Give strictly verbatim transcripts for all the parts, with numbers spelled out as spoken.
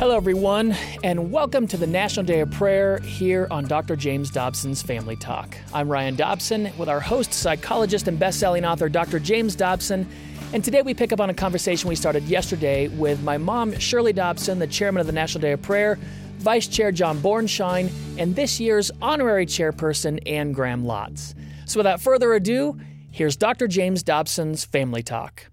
Hello, everyone, and welcome to the National Day of Prayer here on Doctor James Dobson's Family Talk. I'm Ryan Dobson with our host, psychologist, and best-selling author, Doctor James Dobson, and today we pick up on a conversation we started yesterday with my mom, Shirley Dobson, the chairman of the National Day of Prayer, Vice Chair John Bornschein, and this year's honorary chairperson, Ann Graham Lotz. So without further ado, here's Doctor James Dobson's Family Talk.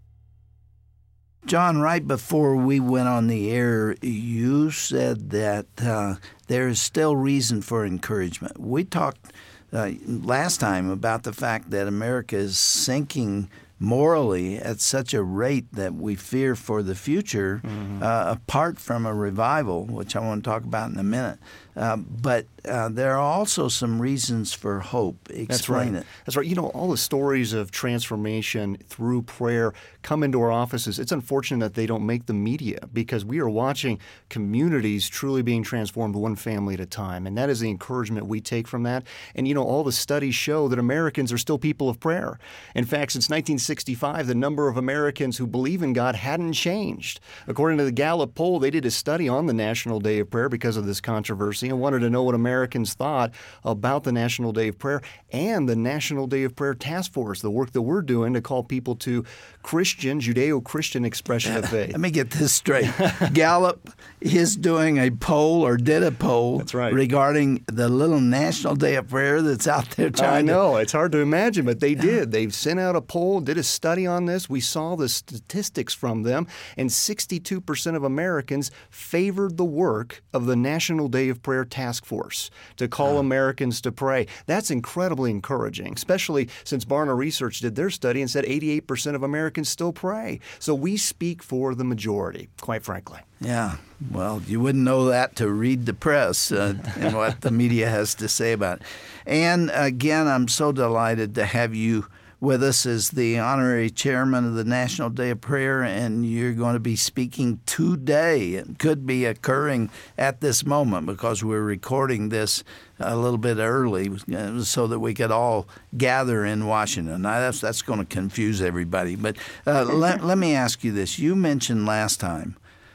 John, right before we went on the air, you said that uh, there is still reason for encouragement. We talked uh, last time about the fact that America is sinking morally at such a rate that we fear for the future, mm-hmm. uh, apart from a revival, which I want to talk about in a minute. Uh, but uh, there are also some reasons for hope. Explain That's right. it. That's right. You know, all the stories of transformation through prayer come into our offices. It's unfortunate that they don't make the media because we are watching communities truly being transformed one family at a time. And that is the encouragement we take from that. And, you know, all the studies show that Americans are still people of prayer. In fact, since nineteen sixty-five, the number of Americans who believe in God hadn't changed. According to the Gallup poll, they did a study on the National Day of Prayer because of this controversy and wanted to know what Americans thought about the National Day of Prayer and the National Day of Prayer Task Force, the work that we're doing to call people to Christian, Judeo-Christian expression of faith. Let me get this straight. Gallup is doing a poll or did a poll That's right. regarding the little National Day of Prayer that's out there trying I know. to... It's hard to imagine, but they did. They've sent out a poll, did a study on this. We saw the statistics from them, and sixty-two percent of Americans favored the work of the National Day of Prayer Task Force to call oh. Americans to pray. That's incredibly encouraging, especially since Barna Research did their study and said eighty-eight percent of Americans still pray. So we speak for the majority, quite frankly. Yeah. Well, you wouldn't know that to read the press uh, and what the media has to say about it. And again, I'm so delighted to have you with us as the honorary chairman of the National Day of Prayer, and you're going to be speaking today. It could be occurring at this moment because we're recording this a little bit early so that we could all gather in Washington. Now, that's, that's going to confuse everybody. But uh, let, let me ask you this. You mentioned last time,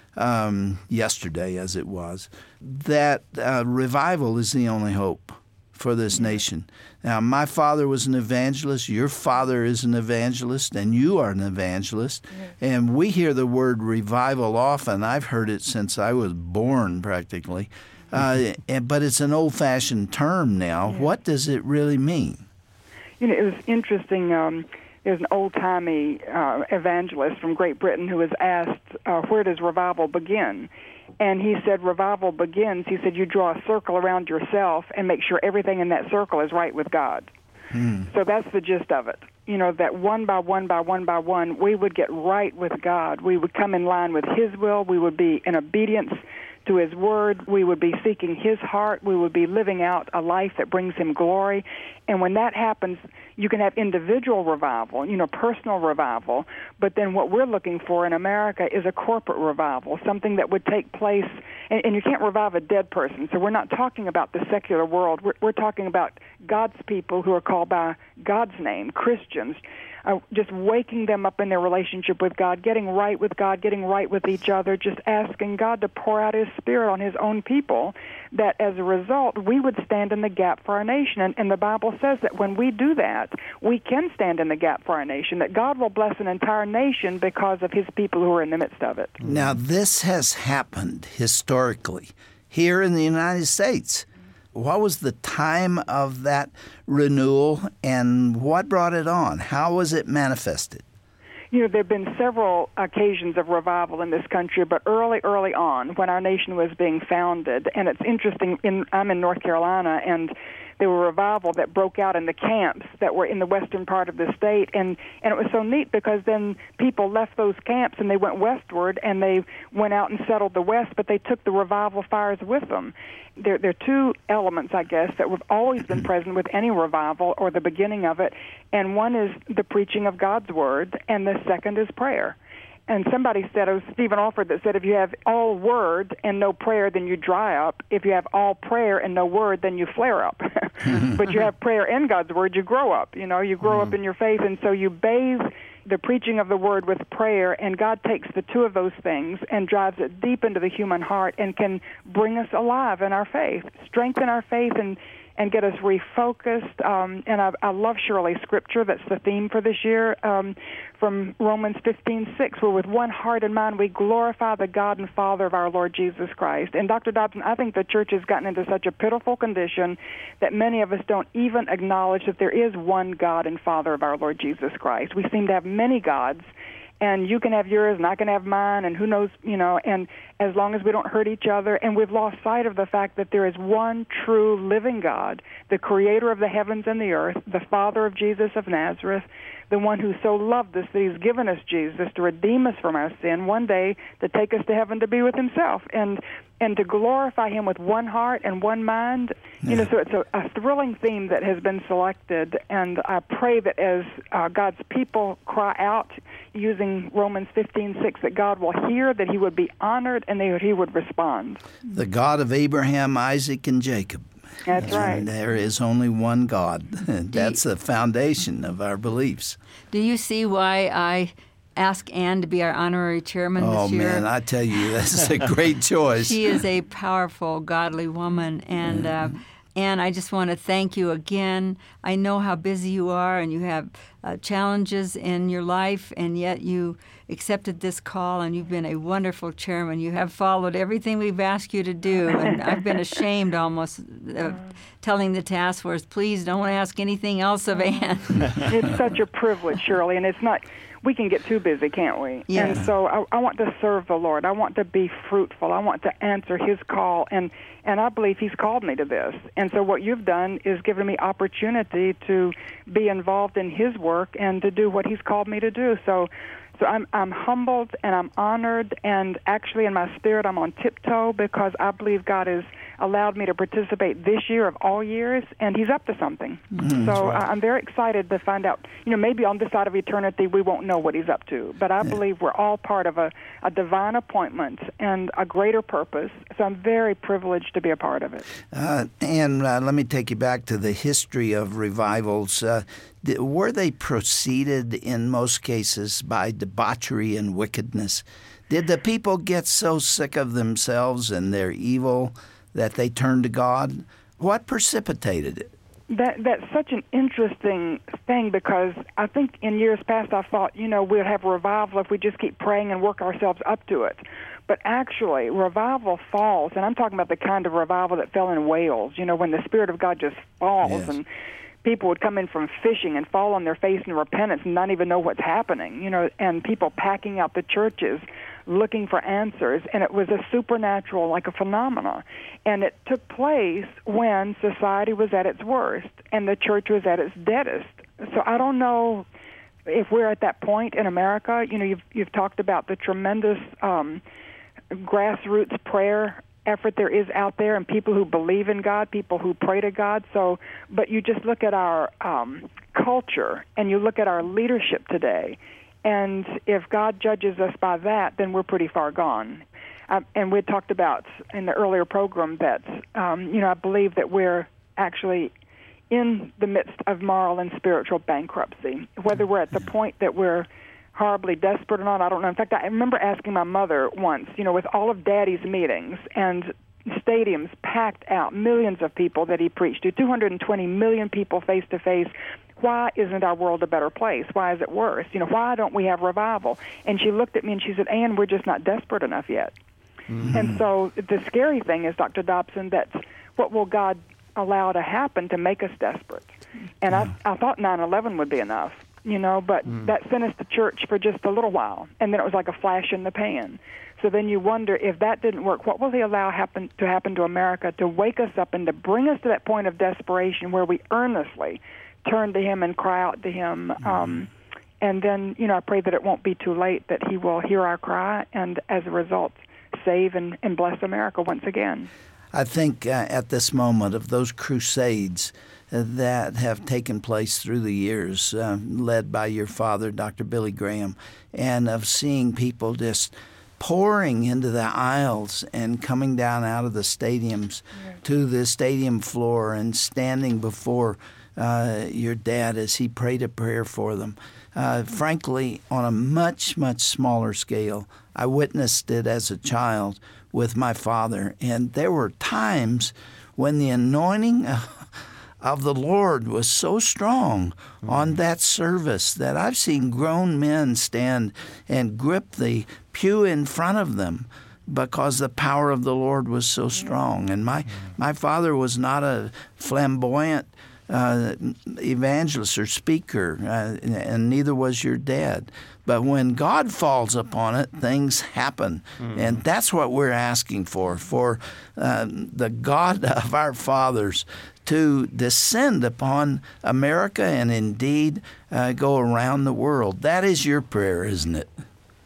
um, yesterday as it was, that uh, revival is the only hope for this nation. Now, my father was an evangelist, your father is an evangelist, and you are an evangelist. Yes. And we hear the word revival often. I've heard it since I was born, practically. Uh, and, but it's an old-fashioned term now. Yes. What does it really mean? You know, it was interesting. Um, there's an old-timey uh, evangelist from Great Britain who was asked, uh, where does revival begin? And he said, revival begins, he said, you draw a circle around yourself and make sure everything in that circle is right with God. Hmm. So that's the gist of it. You know, that one by one by one by one, we would get right with God. We would come in line with His will. We would be in obedience to His word. We would be seeking His heart. We would be living out a life that brings Him glory. And when that happens, you can have individual revival, you know, personal revival. But then what we're looking for in America is a corporate revival, something that would take place. And, and you can't revive a dead person. So we're not talking about the secular world. We're, we're talking about God's people who are called by God's name, Christians. Uh, just waking them up in their relationship with God, getting right with God, getting right with each other, just asking God to pour out His Spirit on His own people, that as a result, we would stand in the gap for our nation. And, and the Bible says that when we do that, we can stand in the gap for our nation, that God will bless an entire nation because of His people who are in the midst of it. Now, this has happened historically here in the United States. What was the time of that renewal, and what brought it on? How was it manifested? You know, there have been several occasions of revival in this country, but early, early on, when our nation was being founded, and it's interesting, in, I'm in North Carolina, and there were revival that broke out in the camps that were in the western part of the state, and, and it was so neat because then people left those camps and they went westward and they went out and settled the West, but they took the revival fires with them. There, there are two elements, I guess, that have always been present with any revival or the beginning of it, and one is the preaching of God's Word, and the second is prayer. And somebody said, it was Stephen Alford that said, if you have all word and no prayer, then you dry up. If you have all prayer and no word, then you flare up. But you have prayer and God's Word, you grow up. You know, you grow mm. up in your faith, and so you bathe the preaching of the word with prayer, and God takes the two of those things and drives it deep into the human heart and can bring us alive in our faith, strengthen our faith, and and get us refocused. Um, and I, I love Shirley's scripture. That's the theme for this year, um, from Romans fifteen six, where with one heart and mind we glorify the God and Father of our Lord Jesus Christ. And Doctor Dobson, I think the church has gotten into such a pitiful condition that many of us don't even acknowledge that there is one God and Father of our Lord Jesus Christ. We seem to have many gods, and you can have yours and I can have mine, and who knows, you know, and as long as we don't hurt each other. And we've lost sight of the fact that there is one true living God, the creator of the heavens and the earth, the Father of Jesus of Nazareth, the one who so loved us that he's given us Jesus to redeem us from our sin, one day to take us to heaven to be with himself, and and to glorify him with one heart and one mind. You know, so it's a, a thrilling theme that has been selected, and I pray that as uh, God's people cry out using Romans fifteen six, that God will hear, that he would be honored, and that he would respond. The God of Abraham, Isaac, and Jacob. That's right. And there is only one God. That's the foundation of our beliefs. Do you see why I asked Ann to be our honorary chairman oh, this year? Oh, man, I tell you, that's a great choice. She is a powerful, godly woman, and uh, Ann, I just want to thank you again. I know how busy you are, and you have uh, challenges in your life, and yet you accepted this call, and you've been a wonderful chairman. You have followed everything we've asked you to do, and I've been ashamed almost of telling the task force, please don't ask anything else of Ann. It's such a privilege, Shirley, and it's not... We can get too busy, can't we? Yes. And so I, I want to serve the Lord. I want to be fruitful. I want to answer his call, and, and I believe he's called me to this. And so what you've done is given me opportunity to be involved in his work and to do what he's called me to do. So so I'm I'm humbled and I'm honored, and actually in my spirit I'm on tiptoe because I believe God has allowed me to participate this year of all years, and he's up to something. Mm, so right. I'm very excited to find out, you know, maybe on this side of eternity we won't know what he's up to, but I yeah. believe we're all part of a, a divine appointment and a greater purpose, so I'm very privileged to be a part of it. Uh, and uh, let me take you back to the history of revivals. Uh, were they preceded in most cases by debauchery and wickedness? Did the people get so sick of themselves and their evil that they turned to God? What precipitated it? That That's such an interesting thing, because I think in years past I thought, you know, we'd have revival if we just keep praying and work ourselves up to it. But actually, revival falls, and I'm talking about the kind of revival that fell in Wales, you know, when the Spirit of God just falls, yes. and people would come in from fishing and fall on their face in repentance and not even know what's happening, you know, and people packing out the churches looking for answers, and it was a supernatural, like a phenomena. And it took place when society was at its worst and the church was at its deadest. So I don't know if we're at that point in America. You know, you've you've talked about the tremendous um, grassroots prayer effort there is out there, and people who believe in God, people who pray to God. So, but you just look at our um, culture and you look at our leadership today, and if God judges us by that, then we're pretty far gone. Uh, and we talked about in the earlier program that, um, you know, I believe that we're actually in the midst of moral and spiritual bankruptcy. Whether we're at the point that we're horribly desperate or not, I don't know. In fact, I remember asking my mother once, you know, with all of Daddy's meetings and stadiums packed out, millions of people that he preached to, two hundred twenty million people face to face, why isn't our world a better place? Why is it worse? You know, why don't we have revival? And she looked at me and she said, Ann, we're just not desperate enough yet. Mm-hmm. And so the scary thing is, Doctor Dobson, that what will God allow to happen to make us desperate? And yeah. I, I thought nine eleven would be enough, you know, but mm. that sent us to church for just a little while, and then it was like a flash in the pan. So then you wonder, if that didn't work, what will he allow happen to happen to America to wake us up and to bring us to that point of desperation where we earnestly turn to him and cry out to him? Mm. Um, and then, you know, I pray that it won't be too late, that he will hear our cry and, as a result, save and, and bless America once again. I think uh, at this moment of those crusades uh, that have taken place through the years, uh, led by your father, Doctor Billy Graham, and of seeing people just pouring into the aisles and coming down out of the stadiums yeah. to the stadium floor and standing before uh, your dad as he prayed a prayer for them. uh, frankly, on a much, much smaller scale. I witnessed it as a child with my father, and there were times when the anointing of the Lord was so strong mm-hmm. on that service that I've seen grown men stand and grip the pew in front of them because the power of the Lord was so strong. And my, my father was not a flamboyant uh, evangelist or speaker, uh, and neither was your dad. But when God falls upon it, things happen. Mm-hmm. And that's what we're asking for, for uh, the God of our fathers to descend upon America and indeed uh, go around the world. That is your prayer, isn't it?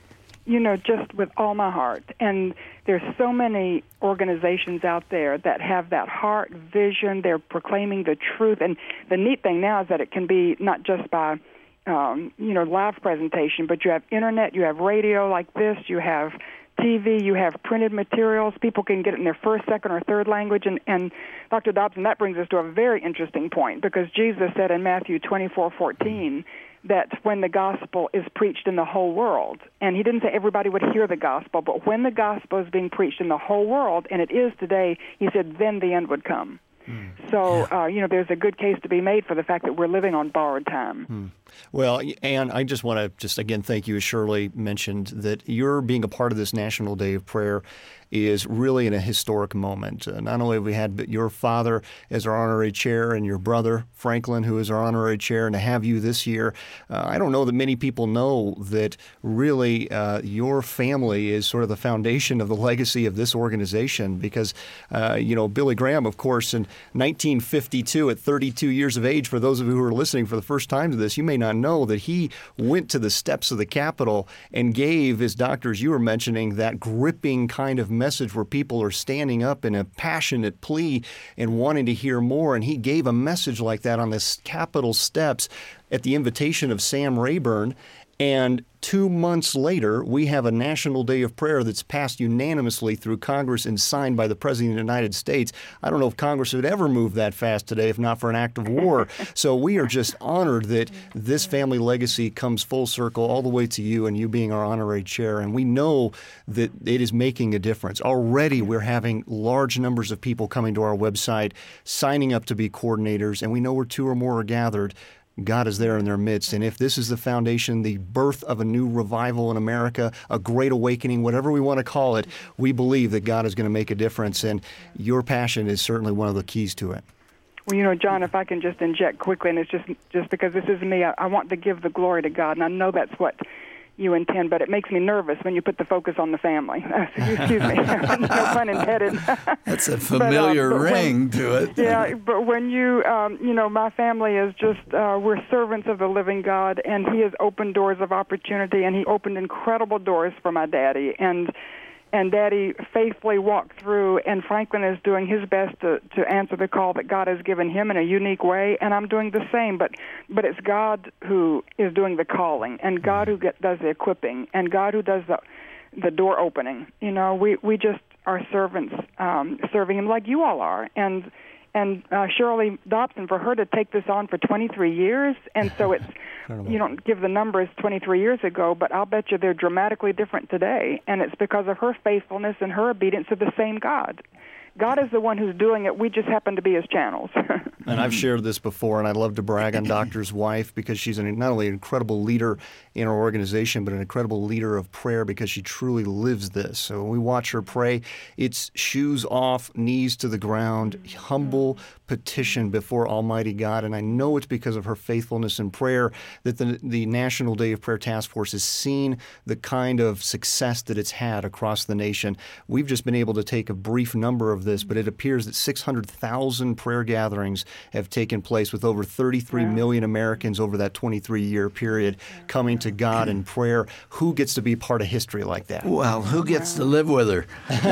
You know, just with all my heart. And there's so many organizations out there that have that heart, vision. They're proclaiming the truth. And the neat thing now is that it can be not just by, um, you know, live presentation, but you have internet, you have radio like this, you have T V, you have printed materials. People can get it in their first, second, or third language. And, and Doctor Dobson, that brings us to a very interesting point, because Jesus said in Matthew twenty-four fourteen that when the gospel is preached in the whole world, and he didn't say everybody would hear the gospel, but when the gospel is being preached in the whole world, and it is today, he said, then the end would come. Mm. So, uh, you know, there's a good case to be made for the fact that we're living on borrowed time. Mm. Well, Ann, I just want to just again thank you, as Shirley mentioned, that you're being a part of this National Day of Prayer is really in a historic moment. Uh, not only have we had your father as our honorary chair and your brother, Franklin, who is our honorary chair, and to have you this year, uh, I don't know that many people know that really uh, your family is sort of the foundation of the legacy of this organization, because, uh, you know, Billy Graham, of course, in nineteen fifty-two, at thirty-two years of age, for those of you who are listening for the first time to this, you may not know that he went to the steps of the Capitol and gave, as doctors you were mentioning, that gripping kind of message where people are standing up in a passionate plea and wanting to hear more. And he gave a message like that on the Capitol steps at the invitation of Sam Rayburn. And two months later, we have a National Day of Prayer that's passed unanimously through Congress and signed by the President of the United States. I don't know if Congress would ever move that fast today if not for an act of war. So we are just honored that this family legacy comes full circle all the way to you and you being our honorary chair. And we know that it is making a difference. Already we're having large numbers of people coming to our website, signing up to be coordinators, and we know where two or more are gathered, God is there in their midst. And if this is the foundation, the birth of a new revival in America, a great awakening, whatever we want to call it, we believe that God is going to make a difference. And your passion is certainly one of the keys to it. Well, you know, John, if I can just inject quickly, and it's just just because this is me, I, I want to give the glory to God, and I know that's what you intend, but it makes me nervous when you put the focus on the family. Excuse me. No pun intended. That's a familiar but, uh, but ring when, to it. Yeah, but when you, um, you know, my family is just, uh, we're servants of the living God, and he has opened doors of opportunity, and he opened incredible doors for my daddy. And And Daddy faithfully walked through, and Franklin is doing his best to, to answer the call that God has given him in a unique way, and I'm doing the same. But but it's God who is doing the calling, and God who get, does the equipping, and God who does the the door opening. You know, we, we just are servants um, serving him like you all are. And and uh, Shirley Dobson, for her to take this on for twenty-three years, and so it's, you don't give the numbers twenty-three years ago, but I'll bet you they're dramatically different today, and it's because of her faithfulness and her obedience to the same God. God is the one who's doing it. We just happen to be his channels. And I've shared this before, and I love to brag on Doctor's wife because she's an, not only an incredible leader in our organization, but an incredible leader of prayer because she truly lives this. So when we watch her pray, it's shoes off, knees to the ground, humble petition before Almighty God. And I know it's because of her faithfulness in prayer that the, the National Day of Prayer Task Force has seen the kind of success that it's had across the nation. We've just been able to take a brief number of this, but it appears that six hundred thousand prayer gatherings have taken place with over thirty-three wow. million Americans over that twenty-three year period coming to God in prayer. Who gets to be part of history like that? Well, who gets to live with her?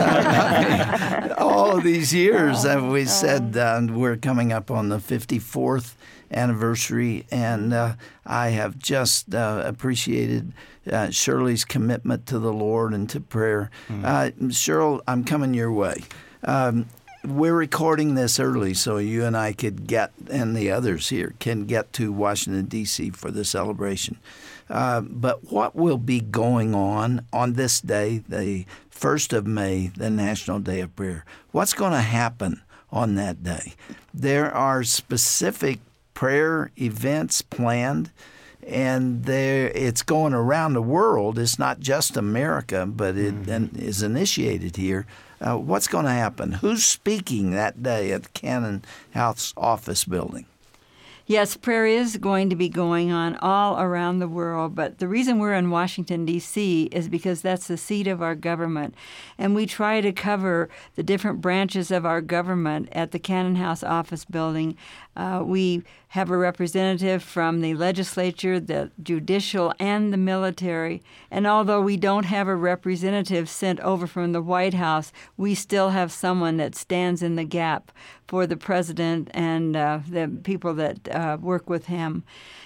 I mean, all of these years, as we said, uh, we're coming up on the fifty-fourth anniversary, and uh, I have just uh, appreciated uh, Shirley's commitment to the Lord and to prayer. Mm. Uh, Cheryl, I'm coming your way. Um, we're recording this early so you and I could get, and the others here, can get to Washington, D C for the celebration. Uh, but what will be going on on this day, the first of May, the National Day of Prayer? What's going to happen on that day? There are specific prayer events planned, and there it's going around the world. It's not just America, but it mm-hmm. is initiated here. Uh, what's going to happen? Who's speaking that day at the Cannon House office building? Yes, prayer is going to be going on all around the world, but the reason we're in Washington, D C is because that's the seat of our government, and we try to cover the different branches of our government at the Cannon House office building. Uh, we have a representative from the legislature, the judicial, and the military, and although we don't have a representative sent over from the White House, we still have someone that stands in the gap for the president and uh, the people that uh, work with him.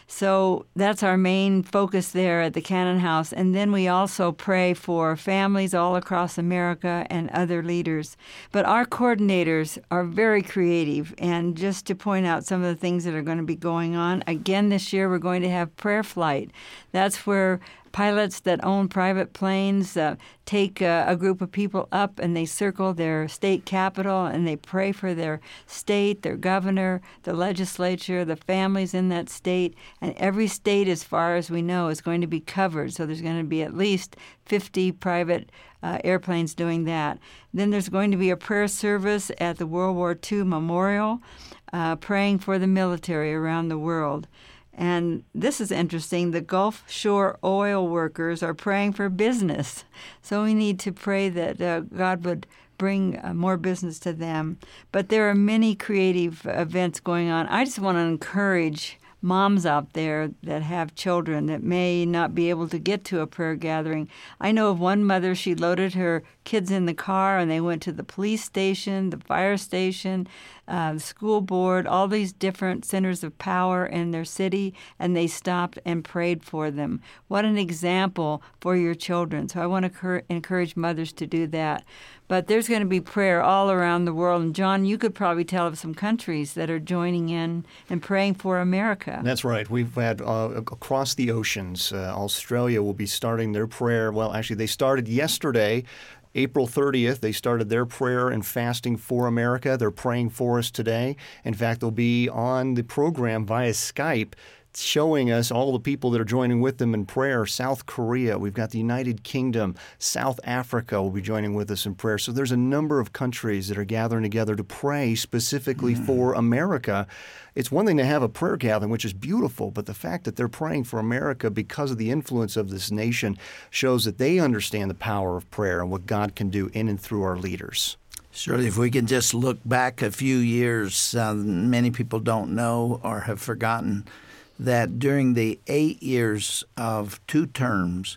So that's our main focus there at the Cannon House. And then we also pray for families all across America and other leaders. But our coordinators are very creative. And just to point out some of the things that are going to be going on, again this year we're going to have prayer flight. That's where pilots that own private planes uh, take uh, a group of people up and they circle their state capitol and they pray for their state, their governor, the legislature, the families in that state. And every state, as far as we know, is going to be covered. So there's going to be at least fifty private uh, airplanes doing that. Then there's going to be a prayer service at the World War Two Memorial, uh, praying for the military around the world. And this is interesting. The Gulf Shore oil workers are praying for business. So we need to pray that uh, God would bring uh, more business to them. But there are many creative events going on. I just want to encourage moms out there that have children that may not be able to get to a prayer gathering. I know of one mother, she loaded her kids in the car and they went to the police station, the fire station, uh, the school board, all these different centers of power in their city, and they stopped and prayed for them. What an example for your children. So I want to cur- encourage mothers to do that. But there's going to be prayer all around the world. And John, you could probably tell of some countries that are joining in and praying for America. That's right. We've had uh, across the oceans, uh, Australia will be starting their prayer. Well, actually, they started yesterday. April thirtieth, they started their prayer and fasting for America. They're praying for us today. In fact, they'll be on the program via Skype, showing us all the people that are joining with them in prayer. South Korea, we've got the United Kingdom, South Africa will be joining with us in prayer. So there's a number of countries that are gathering together to pray specifically mm. for America. It's one thing to have a prayer gathering, which is beautiful, but the fact that they're praying for America because of the influence of this nation shows that they understand the power of prayer and what God can do in and through our leaders. Surely, if we can just look back a few years, uh, many people don't know or have forgotten that during the eight years of two terms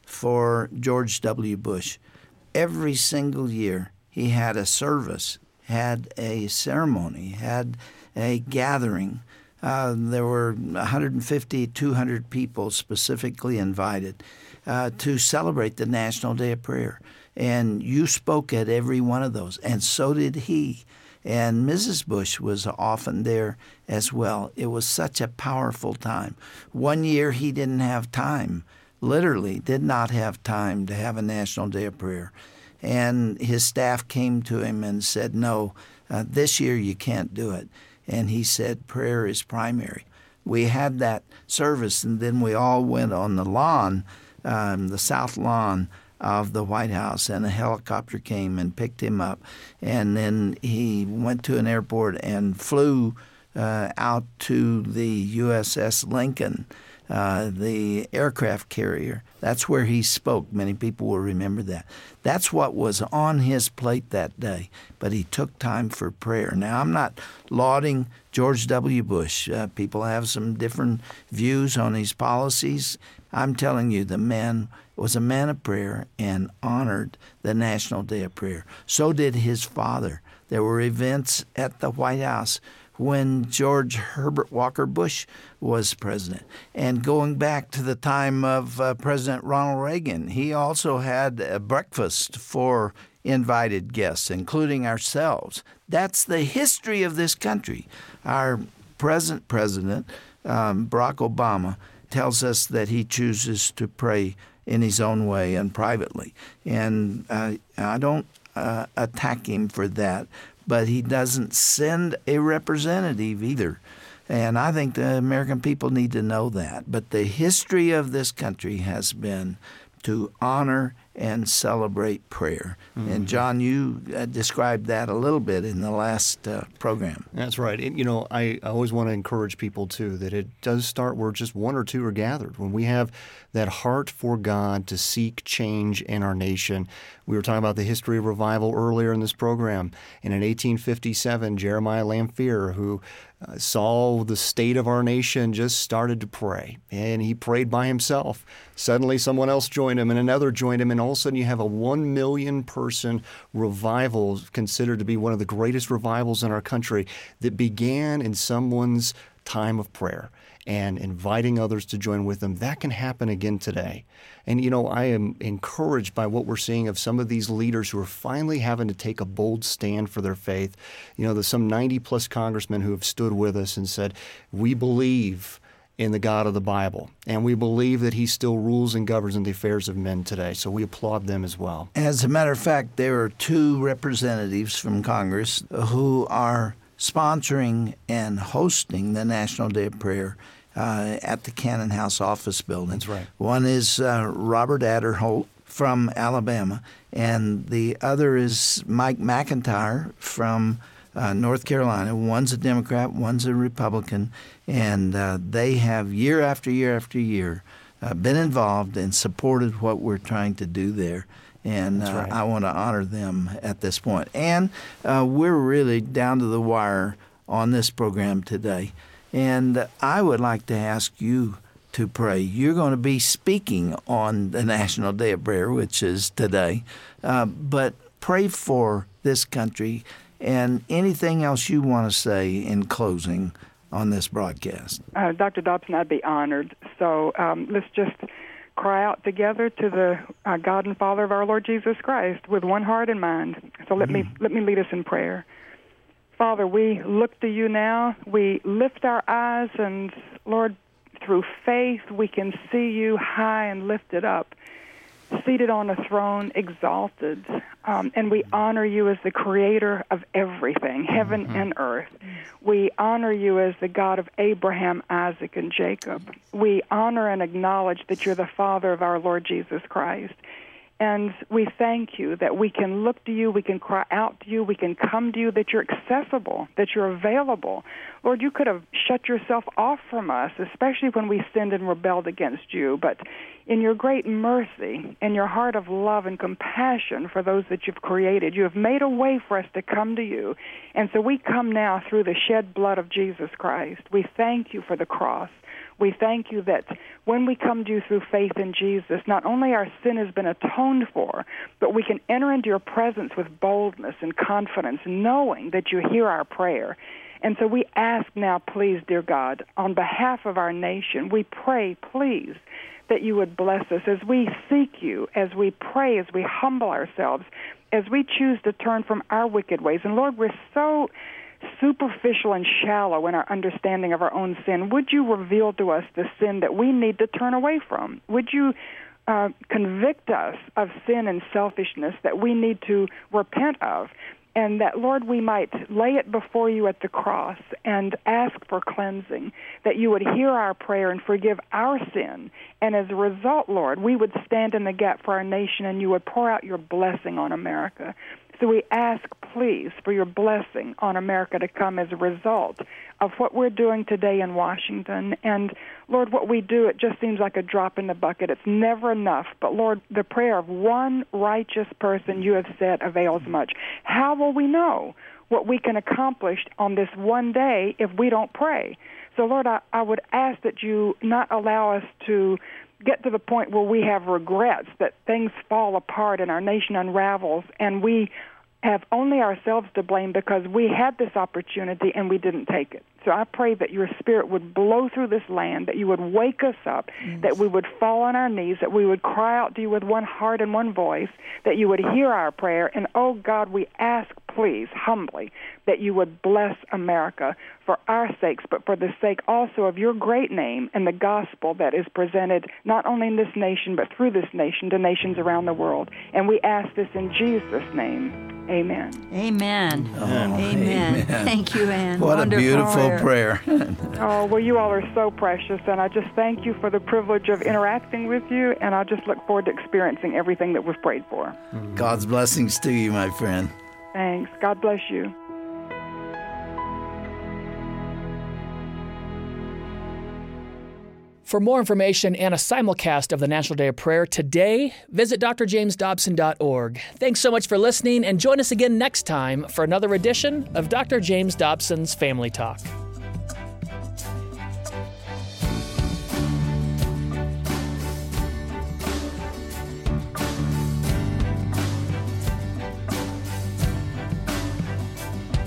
for George W. Bush, every single year he had a service, had a ceremony, had a gathering. Uh, there were one hundred fifty, two hundred people specifically invited uh, to celebrate the National Day of Prayer. And you spoke at every one of those, and so did he. And Missus Bush was often there as well. It was such a powerful time. One year he didn't have time, literally did not have time to have a National Day of Prayer. And his staff came to him and said, no, uh, this year you can't do it. And he said, prayer is primary. We had that service, and then we all went on the lawn, um, the south lawn, of the White House, and a helicopter came and picked him up. And then he went to an airport and flew uh, out to the U S S Lincoln, uh, the aircraft carrier. That's where he spoke. Many people will remember that. That's what was on his plate that day, but he took time for prayer. Now, I'm not lauding George W. Bush. Uh, people have some different views on his policies. I'm telling you, the man was a man of prayer and honored the National Day of Prayer. So did his father. There were events at the White House when George Herbert Walker Bush was president. And going back to the time of uh, President Ronald Reagan, he also had a breakfast for invited guests, including ourselves. That's the history of this country. Our present president, um, Barack Obama, tells us that he chooses to pray in his own way and privately. And uh, I don't uh, attack him for that, but he doesn't send a representative either. And I think the American people need to know that. But the history of this country has been to honor and celebrate prayer. Mm-hmm. And John, you uh, described that a little bit in the last uh, program. That's right. And, you know, I, I always want to encourage people, too, that it does start where just one or two are gathered. When we have that heart for God to seek change in our nation. We were talking about the history of revival earlier in this program. And in eighteen fifty-seven, Jeremiah Lamphere, who uh, saw the state of our nation, just started to pray. And he prayed by himself. Suddenly someone else joined him and another joined him, and all of a sudden you have a one million person revival, considered to be one of the greatest revivals in our country, that began in someone's time of prayer and inviting others to join with them. That can happen again today. And, you know, I am encouraged by what we're seeing of some of these leaders who are finally having to take a bold stand for their faith. You know, there's some ninety plus congressmen who have stood with us and said, we believe in the God of the Bible, and we believe that he still rules and governs in the affairs of men today. So we applaud them as well. As a matter of fact, there are two representatives from Congress who are sponsoring and hosting the National Day of Prayer uh, at the Cannon House office building. That's right. One is uh, Robert Adderholt from Alabama, and the other is Mike McIntyre from uh, North Carolina. One's a Democrat, one's a Republican, and uh, they have year after year after year uh, been involved and supported what we're trying to do there. And uh, right. I want to honor them at this point. And uh, we're really down to the wire on this program today. And I would like to ask you to pray. You're going to be speaking on the National Day of Prayer, which is today. Uh, but pray for this country and anything else you want to say in closing on this broadcast. Uh, Doctor Dobson, I'd be honored. So um, let's just cry out together to the uh, God and Father of our Lord Jesus Christ with one heart and mind. So let mm. me let me lead us in prayer. Father, we look to you now. We lift our eyes, and Lord, through faith, we can see you high and lifted up, seated on a throne, exalted. Um, and we honor you as the creator of everything, heaven mm-hmm. and earth. We honor you as the God of Abraham, Isaac, and Jacob. We honor and acknowledge that you're the Father of our Lord Jesus Christ. And we thank you that we can look to you, we can cry out to you, we can come to you, that you're accessible, that you're available. Lord, you could have shut yourself off from us, especially when we sinned and rebelled against you. But in your great mercy and your heart of love and compassion for those that you've created, you have made a way for us to come to you. And so we come now through the shed blood of Jesus Christ. We thank you for the cross. We thank you that when we come to you through faith in Jesus, not only our sin has been atoned for, but we can enter into your presence with boldness and confidence, knowing that you hear our prayer. And so we ask now, please, dear God, on behalf of our nation, we pray, please, that you would bless us as we seek you, as we pray, as we humble ourselves, as we choose to turn from our wicked ways. And Lord, we're so superficial and shallow in our understanding of our own sin. Would you reveal to us the sin that we need to turn away from? Would you uh, convict us of sin and selfishness that we need to repent of? And that, Lord, we might lay it before you at the cross and ask for cleansing, that you would hear our prayer and forgive our sin. And as a result, Lord, we would stand in the gap for our nation and you would pour out your blessing on America. So we ask, please, for your blessing on America to come as a result of what we're doing today in Washington. And, Lord, what we do, it just seems like a drop in the bucket. It's never enough. But, Lord, the prayer of one righteous person, you have said, avails much. How will we know what we can accomplish on this one day if we don't pray? So, Lord, I, I would ask that you not allow us to get to the point where we have regrets, that things fall apart and our nation unravels, and we have only ourselves to blame because we had this opportunity and we didn't take it. So I pray that your Spirit would blow through this land, that you would wake us up, yes. that we would fall on our knees, that we would cry out to you with one heart and one voice, that you would hear our prayer. And, oh, God, we ask, please, humbly, that you would bless America for our sakes, but for the sake also of your great name and the gospel that is presented not only in this nation, but through this nation to nations around the world. And we ask this in Jesus' name. Amen. Amen. Oh, amen. amen. Thank you, Ann. What Wonderful a beautiful prayer. Oh, well, you all are so precious, and I just thank you for the privilege of interacting with you, and I just look forward to experiencing everything that we've prayed for. God's blessings to you, my friend. Thanks. God bless you. For more information and a simulcast of the National Day of Prayer today, visit d r james dobson dot org. Thanks so much for listening, and join us again next time for another edition of Doctor James Dobson's Family Talk.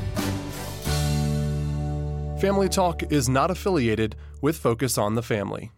Family Talk is not affiliated with Focus on the Family.